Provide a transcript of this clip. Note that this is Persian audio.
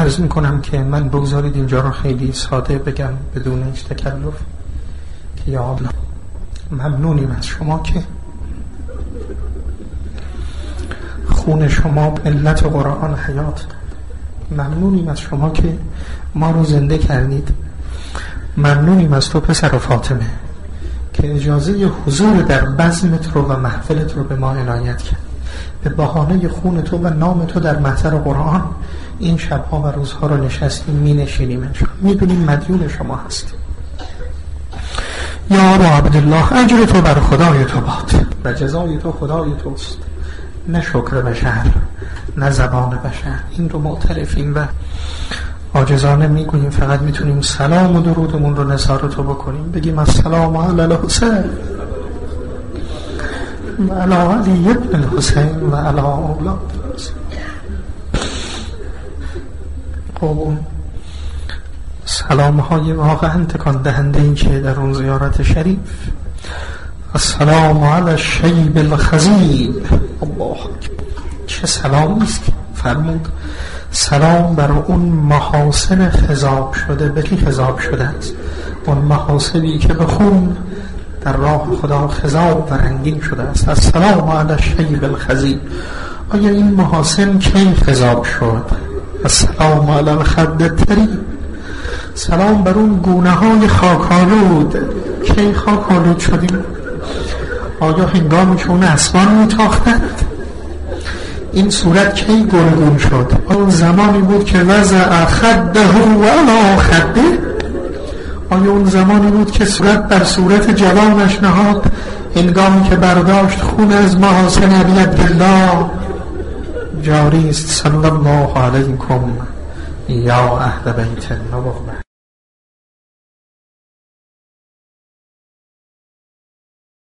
عرض میکنم که من بگذارید اینجا رو خیلی ساده بگم بدون هیچ تکلف که یا الله ممنونیم از شما که خون شما ملت قرآن حیات، ممنونیم از شما که ما رو زنده کردید، ممنونیم از تو پسر فاطمه که اجازه حضور در بزمت رو و محفلت رو به ما عنایت کرد. به بهانه خون تو و نام تو در محضر قرآن این شبها و روزها رو نشستیم، می نشینیم، میدونیم مدیون شما هستیم. یا ابا عبدالله اجر تو بر خدای تو باد و جزای تو خدای توست، نه شکر بشر نه زبان بشر. این رو معترفیم و عاجزانه میگوییم. فقط میتونیم سلام و درودمون رو نثار تو بکنیم، بگیم السلام علی الحسین و علی علی ابن الحسین و علی اولاد الحسین. خب سلام های واقعا تکان دهنده این که در اون زیارت شریف السلام علی الشیب الخضیب، الله چه سلامی است فرمود. سلام بر اون محاسن خضاب شده. به کی خضاب شده است؟ اون محاسنی که به خون در راه خدا خضاب و رنگین شده است. السلام علی الشیب الخضیب. آیا این محاسن کی خضاب شد؟ السلام علی الخد الطری. سلام بر اون گونه های خاکالود. کی خاکالود شدیم؟ آیا هنگامی که اون اسبان میتاختند؟ این صورت کی گلگون شد؟ اون زمانی بود که وضع خده و علی خده. آیا اون زمانی بود که صورت بر صورت جوانش نهاد هنگامی که برداشت خون از محاسن ابی عبدالله؟ جاری است صلی الله علیکم یا اهل بیت النبوة.